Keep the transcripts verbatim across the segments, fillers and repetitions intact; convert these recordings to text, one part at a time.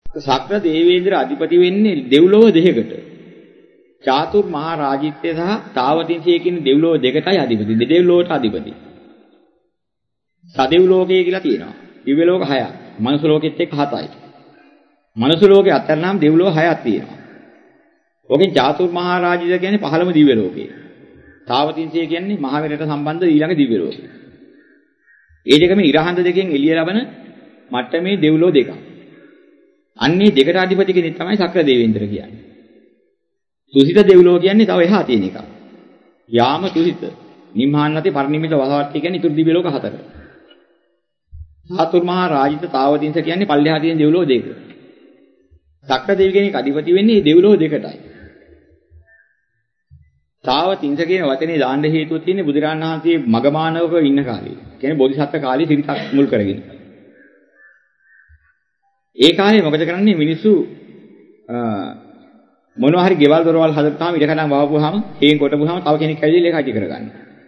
සක්‍ර දේවේන්ද්‍ර අධිපති වෙන්නේ දෙව්ලොව දෙකකට. චාතුර් මහා රාජිත්‍ය සහ තාවතින්සිය කියන දෙව්ලොව දෙකටයි අධිපති. දෙදෙව්ලොවට අධිපති. සදෙව් ලෝකය කියලා තියෙනවා. දිව්‍ය ලෝක හයක්. මනුස්ස ලෝකෙත් එක්ක හතයි. මනුස්ස ලෝකේ අතරනම් දෙව්ලොව හයක් තියෙනවා. ඔකෙන් චාතුර් මහා රාජිත්‍ය කියන්නේ පහළම දිව්‍ය ලෝකය. තාවතින්සිය කියන්නේ මහවෙරට සම්බන්ධ ඊළඟ දිව්‍ය ලෝකය. ඒ දෙකම ඉරහඳ දෙකෙන් එළිය ලබන මට්ටමේ දෙව්ලොව දෙකක්. අන්නේ දෙකට අධිපති කෙනෙක් තමයි සක්‍ර දේවේන්ද්‍ර කියන්නේ. තුසිත දෙව්ලොව කියන්නේ තව එහා තියෙන එකක්. යාම තුසිත, නිම්හාන්නති පරිනිම්මිත වසවර්ති කියන්නේ ඉතුරු දිව්‍ය ලෝක හතර. චාතුර් මහා රාජිත තාවතින්ස කියන්නේ පල්ලෙහා තියෙන දෙව්ලොව දෙක. සක්‍ර දෙවි කෙනෙක් අධිපති වෙන්නේ මේ දෙව්ලොව දෙකටයි. තාවතින්ස කියන වචනේ දාන්න හේතුව තියෙන්නේ බුදුරණන් වහන්සේ මගමානවක ඉන්න කාලේ. කියන්නේ බෝධිසත්ව කාලේ සිරිතක් මුල් කරගෙන. ඒ කාලේ මොකද කරන්නේ මිනිස්සු මොනවා හරි ගෙවල් දොරවල් හදත්තාම ඉඩකඩම් වවපුවාම හේන් කොටපුවාම තව කෙනෙක් ඇවිල්ලා ඒක අයිති කරගන්න.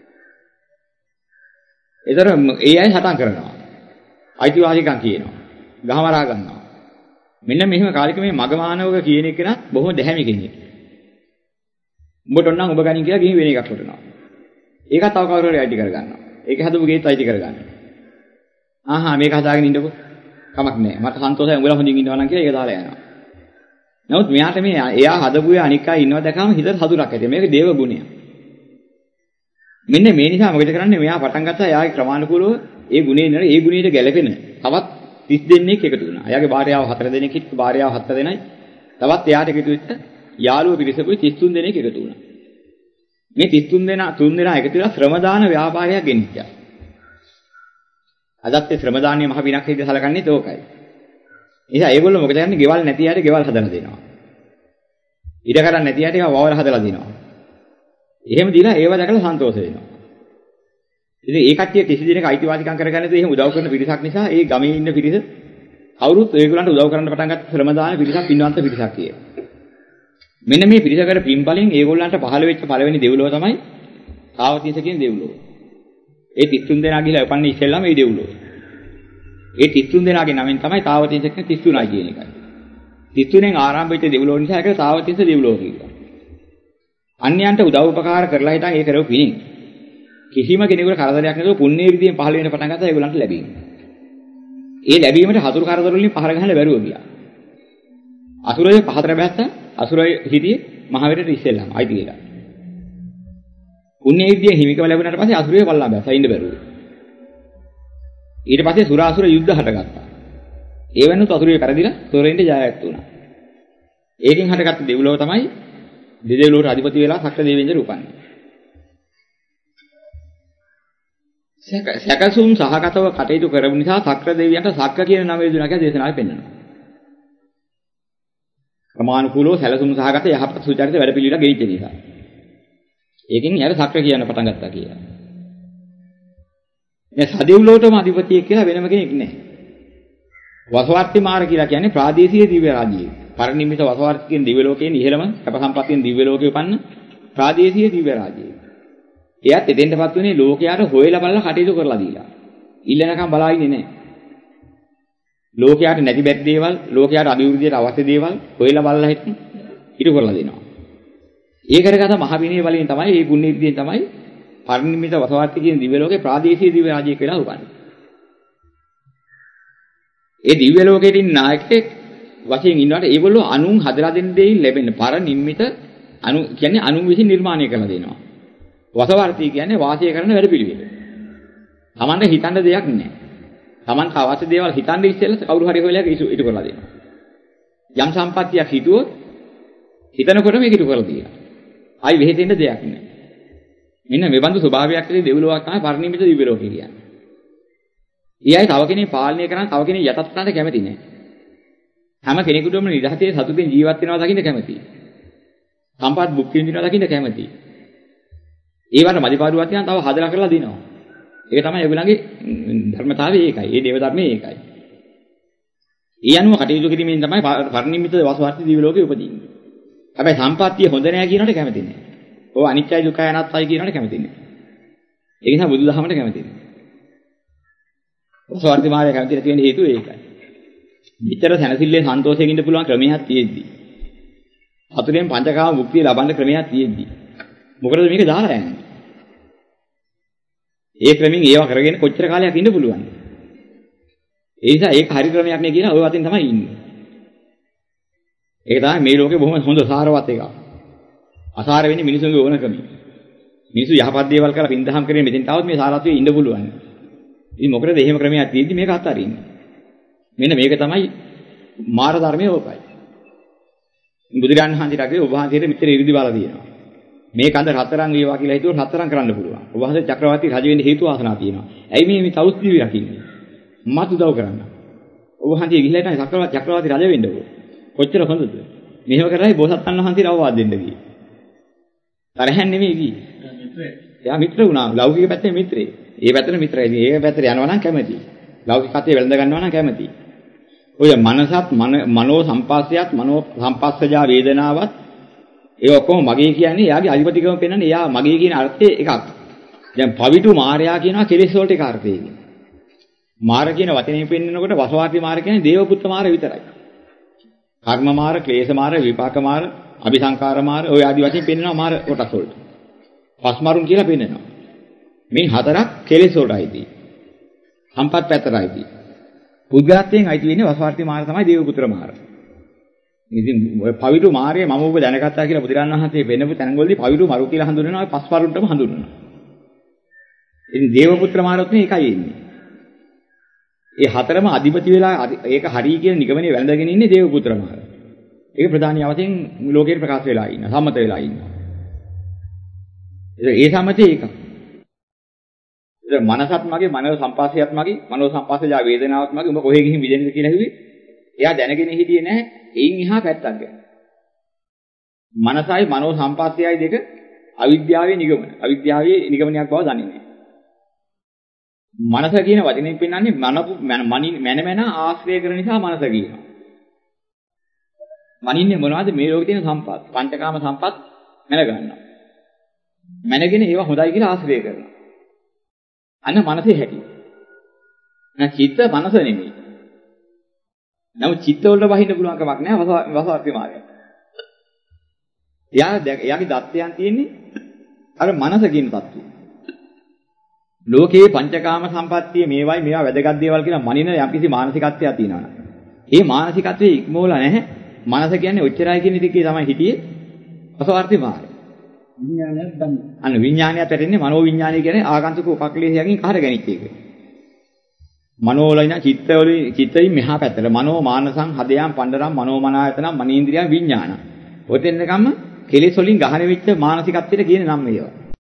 ඒතර ඒ අය හතන් කරනවා. අයිතිවාසිකම් කියනවා. ගහමරා ගන්නවා. මෙන්න මෙහෙම කාලෙක මේ මගමානවක කියන එක නත් බොහොම දැහැමි කෙනෙක්. උඹට ඕන නම් ඔබ ගනින් කියලා ගිහින් වෙන එකක් කොටනවා. ඒකත් තව කවුරු හරි අයිති කරගන්නවා. ඒක හදපු ගේත් අයිති කරගන්නවා. ආහා මේක හදාගෙන ඉන්නකෝ. කමක් නැහැ. මට සන්තෝෂයි උඹලා හොඳින් ඉන්නවා නම් කියලා ඒක දාලා යනවා. නමුත් මෙයාට මේ එයා හදපු ඒ අනික් අය ඉන්නවා දැකම හිතට සතුටක් ඇති. මේක දේව ගුණය. මෙන්න මේ නිසා මොකද කරන්නේ? මෙයා පටන් ගත්තා එයාගේ ක්‍රමානුකූලව ඒ ගුණේ නේද ඒ ගුණයට ගැලපෙන තවත් තිස් දෙනෙක් එකතු වුණා. එයාගේ භාර්යාව හතර දෙනෙක් හිට භාර්යාව හතර දෙනයි. තවත් එයාට එකතු වෙච්ච යාළුවෝ පිරිසකුයි තිස් තුන් දෙනෙක් එකතු වුණා. මේ තිස් තුන් දෙනා තුන් දෙනා එකතු වෙලා ශ්‍රම දාන ව්‍යාපාරයක් ගෙනිච්චා. අදත් ඒ ශ්‍රම දානීය මහ විනක් හින්දා සලකන්නේ තෝකයි. එනිසා ඒගොල්ලෝ මොකද කරන්නේ? ගෙවල් නැති අයට ගෙවල් හදලා දෙනවා. ඉඩ කරන් නැති අයට ඒවා වවල හදලා දෙනවා. එහෙම දීලා ඒව දැකලා සන්තෝෂ වෙනවා. ඉතින් ඒ කට්ටිය කිසි දිනක අයිතිවාසිකම් කරගන්නේ නැතුව එහෙම උදව් කරන පිරිසක් නිසා ඒ ගමේ ඉන්න පිරිස කවුරුත් ඒගොල්ලන්ට උදව් කරන්න පටන් ගත්ත ශ්‍රම දාන පිරිසක් පින්වන්ත පිරිසක් කියේ. මෙන්න මේ පිරිසකට පින් බලෙන් ඒගොල්ලන්ට පහළ වෙච්ච පළවෙනි දෙව්ලොව තමයි තාවතින්ස කියන දෙව්ලොව. ඒ තිස් තුන් දෙනා ගිහලා උපන්නේ ඉස්සෙල්ලාම මේ දෙව්ලොව. ඒ තිස් තුන් දෙනාගේ නමෙන් තමයි තාවතින්ස කියන තිස් තුනයි කියන එකයි. තිස් තුනෙන් ආරම්භ වෙච්ච දෙව්ලොව නිසා ඒකට තාවතින්ස දෙව්ලොව කියනවා. අන්‍යයන්ට උදව් උපකාර කරලා හිටන් ඒ කරව පිණින් කිසිම කෙනෙකුට කරදරයක් නැතුව පුණ්‍ය විදියෙන් පහළ වෙන පටන් ගත්තා ඒගොල්ලන්ට ලැබීම. ඒ ලැබීමට හතුරු කරදර වලින් පහර ගහන්න බැරුව ගියා. අසුරය පහතර බැස්සා අසුරය හිටියේ මහවැරට ඉස්සෙල්ලාම අයිති කියලා. පුණ්‍ය විදියෙන් හිමිකම ලැබුණාට පස්සේ අසුරය පල්ලා බැස්සා ඉන්න බැරුව. ඊට පස්සේ සුරාසුර යුද්ධ හටගත්තා. ඒ වෙනුත් අසුරය පෙරදිලා සොරෙන්ට ජයයක් වුණා. ඒකෙන් හටගත්ත දෙව්ලොව තමයි දෙදෙව්ලොවට අධිපති වෙලා සක්‍ර දේවේන්ද්‍ර උපන්නේ. සැකසුම් සහගතව කටයුතු කරපු නිසා සක්‍ර දෙවියන්ට සක්‍ර කියන නම යොදුනා කියලා දේශනාවේ පෙන්වනවා. ප්‍රමාණිකූලව සැලසුම් සහගත යහපත් සුචරිත වැඩ පිළිවිලා ගෙනිච්ච නිසා. ඒකෙන් යාර සක්‍ර කියන පටන් ගත්තා කියලා. මේ සදෙව්ලොවටම අධිපතියෙක් කියලා වෙනම කෙනෙක් නැහැ. වසවර්ති මාර කියලා කියන්නේ ප්‍රාදේශීය දිව්‍ය රාජ්‍යය. පරිනිම්මිත වසවර්ති කියන දිව්‍ය ලෝකයේ ඉහළම සැප සම්පත්තියෙන් දිව්‍ය ලෝකේ උපන්න ප්‍රාදේශීය දිව්‍ය රාජ්‍යය. එයාත් එතෙන්ටපත් වෙන්නේ ලෝකයාට හොයලා බලලා කටයුතු කරලා දීලා. ඉල්ලනකම් බලා ඉන්නේ නැහැ. ලෝකයාට නැති බැරි දේවල්, ලෝකයාට අභිවෘද්ධියට අවශ්‍ය දේවල් හොයලා බලලා හිටින් ඉටු කරලා දෙනවා. ඒ කරගත මහ විනය බලයෙන් තමයි, මේ පුණ්‍ය විදියෙන් තමයි පරිනිම්මිත වසවර්ති කියන දිව්‍ය ලෝකේ ප්‍රාදේශීය දිව්‍ය රාජ්‍යයක් වෙලා උපන්නේ. ඒ දිව්‍ය ලෝකෙට ඉන්න නායකයෙක් වශයෙන් ඉන්නවට ඒගොල්ලෝ අනුන් හදලා දෙන්න දෙයින් ලැබෙන පරිනිම්මිත අනු කියන්නේ අනුන් විසින් නිර්මාණය කරලා දෙනවා. වසවර්ති කියන්නේ වාසය කරන වැඩ පිළිවෙල. Tamanta හිතන්න දෙයක් නැහැ. Tamanta අවශ්‍ය දේවල් හිතන්න ඉස්සෙල්ලා කවුරු හරි හොයලා ඉටු කරලා දෙනවා. යම් සම්පත්තියක් හිතුවොත් හිතනකොට මේක ඉටු කරලා දෙනවා. ආයි වෙහෙතෙන්න දෙයක් නැහැ. මෙන්න මේ බඳු ස්වභාවයක් ඇති දෙවිලෝකයක් තමයි පරිනිම්මිත දිව්‍ය ලෝකය කියන්නේ. ඊයයි තව කෙනෙක් පාලනය කරන තව කෙනෙක් යටත් කරන්න කැමති නැහැ. හැම කෙනෙකුටම නිදහසේ සතුටින් ජීවත් වෙනවා දකින්න කැමතියි. සම්පත් භුක්ති විඳිනවා දකින්න කැමතියි. ඒවට මදිපාඩුවක් තියෙනවා තව හදලා කරලා දෙනවා. ඒක තමයි ඒගොල්ලන්ගේ ධර්මතාවය ඒකයි. ඒ දේව ධර්මයේ ඒකයි. ඒ අනුව කටයුතු කිරීමෙන් තමයි පරිනිම්මිත වසවර්ති දිව්‍ය ලෝකෙ උපදින්නේ. හැබැයි සම්පත්තිය හොඳ නැහැ කියනකට කැමති නැහැ. ඕ අනිත්‍යයි දුකයි අනාත්තයි කියනකට කැමති නැහැ. ඒ නිසා බුදුදහමට කැමති නැහැ. වසවර්ති මාර්ගය කැමති නැති වෙන හේතුව ඒකයි. විතර සැනසෙල්ලේ සන්තෝෂයෙන් ඉන්න පුළුවන් ක්‍රමයක් තියෙද්දි. හතරෙන් පංචකාම මුක්තිය ලබන්න ක්‍රමයක් තියෙද්දි. මොකටද මේක දාලා යන්නේ? ඒ ක්‍රමෙන් ඒව කරගෙන කොච්චර කාලයක් ඉන්න පුළුවන්ද? ඒ නිසා ඒක හරි ක්‍රමයක් නේ කියන ඔය වතින් තමයි ඉන්නේ. ඒක තමයි මේ ලෝකේ බොහොම හොඳ සාරවත් එකක්. අසාර වෙන්නේ මිනිසුන්ගේ ඕනකම. මිනිස්සු යහපත් දේවල් කරලා පින්දහම් කරගෙන මෙතෙන් තාවත් මේ සාරත්වයේ ඉන්න පුළුවන්. ඉතින් මොකටද එහෙම ක්‍රමයක් තියෙද්දි මේක අත්හරින්නේ? මෙන්න මේක තමයි මාර ධර්මයේ ඕකයි. බුදුරජාණන් වහන්සේට ඔබ වහන්සේට මෙතන ඉරිදි බාලා තියෙනවා. මේ කඳ රත්තරන් වේවා කියලා හිතුවොත් රත්තරන් කරන්න පුළුවන්. ඔබ වහන්සේ චක්‍රවර්ති රජ වෙන්න හේතු වාසනා තියෙනවා. ඇයි මේ මේ තවුස් දිවි රකින්නේ? මත් උදව් කරන්න. ඔබ වහන්සේ ගිහිල්ලා ඉතින් චක්‍රවර්ති චක්‍රවර්ති රජ වෙන්න ඕක. කොච්චර හොඳද? මෙහෙම කරලා බෝසත්ණන් වහන්සේට අවවාද දෙන්න ගියේ. තරහෙන් නෙමෙයි ගියේ. මිත්‍රේ. එයා මිත්‍ර වුණා. ලෞකික පැත්තේ මිත්‍රේ. ඒ පැත්තේ මිත්‍රයි. ඒ පැත්තට යනවා නම් කැමති. ලෞකිකත්වයේ වැළඳ ගන්නවා නම් කැමති. ඔය මනසත් මනෝ සම්පස්සයත් මනෝ සම්පස්සජා වේදනාවත් ඒ ඔක්කොම මගේ කියන්නේ එයාගේ අධිපතිකම පෙන්වන්නේ එයා මගේ කියන අර්ථයේ එකක්. දැන් පවිතු මාරයා කියනවා කෙලෙස් වලට එක අර්ථයකින්. මාර කියන වචනේ පෙන්නනකොට වසවාති මාර කියන්නේ දේවපුත්ත මාර විතරයි. කර්ම මාර, ක්ලේශ මාර, විපාක මාර, අபிසංකාර මාර ඔය ආදි වශයෙන් පෙන්නනවා මාර කොටස් වලට. පස්මරුන් කියලා පෙන්නනවා. මේ හතරක් කෙලෙස් වලටයි. සම්පත් පැතරයිදී. පුද්ගලත්වයෙන් අයිති වෙන්නේ වසවාර්ථී මාර තමයි දේවපුත්‍ර මාර. ඉතින් ඔය පවිතු මාරයේ මම ඔබ දැනගත්තා කියලා බුදුරණන් වහන්සේ වෙනපු තැන්වලදී පවිතු මරු කියලා හඳුන්වනවා පස් වරුන්ටම හඳුන්වනවා. ඉතින් දේවපුත්‍ර මාරොත් නේ එකයි ඉන්නේ. ඒ හතරම අධිපති වෙලා ඒක හරිය කියන නිගමනයේ වැළඳගෙන ඉන්නේ දේවපුත්‍ර මාර. ඒක ප්‍රධානී අවතෙන් ලෝකයට ප්‍රකාශ වෙලා ඉන්නවා. සම්මත වෙලා ඉන්නවා. ඒ සම්මතයේ ඒක. මනසත් මගේ මනෝ සම්පස්සයත් මගේ මනෝ සම්පස්සජා වේදනාවත් මගේ උඹ කොහෙ ගිහින් විදෙන්නද කියලා හිතුවේ එයා දැනගෙන හිටියේ නැහැ එයින් එහා පැත්තක් ගැන මනසයි මනෝ සම්පස්සයයි දෙක අවිද්‍යාවේ නිගමන අවිද්‍යාවේ නිගමනයක් බව දන්නේ නැහැ මනස කියන වචනේ පෙන්නන්නේ මන මන මන ආශ්‍රය කරන නිසා මනස කියනවා මනින්නේ මොනවද මේ ලෝකේ තියෙන සම්පත් පංචකාම සම්පත් මන ගන්නවා මනගෙන ඒවා හොඳයි කියලා ආශ්‍රය කරනවා අන්න මනසේ හැටි. නැ චිත්ත මනස නෙමෙයි. නමුත් චිත්ත වලට වහින්න පුළුවන් කමක් නැහැ වසවාර්ථී මාර්ගය. එයා එයාගේ දත්තයන් තියෙන්නේ අර මනස කියන தත්ත්වය. ලෝකයේ පංචකාම සම්පත්තිය මේවයි මේවා වැදගත් දේවල් කියලා මනින යම්කිසි මානසිකත්වයක් තියෙනවා. ඒ මානසිකත්වයේ ඉක්මවලා නැහැ. මනස කියන්නේ ඔච්චරයි කියන එකේ තමයි හිටියේ වසවාර්ථී මාර්ගය. විඥානයක් ගන්න. අන්න විඥානයත් ඇටෙන්නේ මනෝ විඥානය කියන්නේ ආගන්තුක උපක්ලේශයකින් කාට ගැනිච්ච එක. මනෝලයින චිත්තවලින් චිත්තයෙන් මෙහා පැත්තට මනෝ මානසං හදයන් පණ්ඩරම් මනෝමනායතනම් මනීන්ද්‍රියං විඥාන. ඔතෙන් එකම කෙලෙස් වලින් ගහන වෙච්ච මානසිකත්වයට කියන නම් මේවා.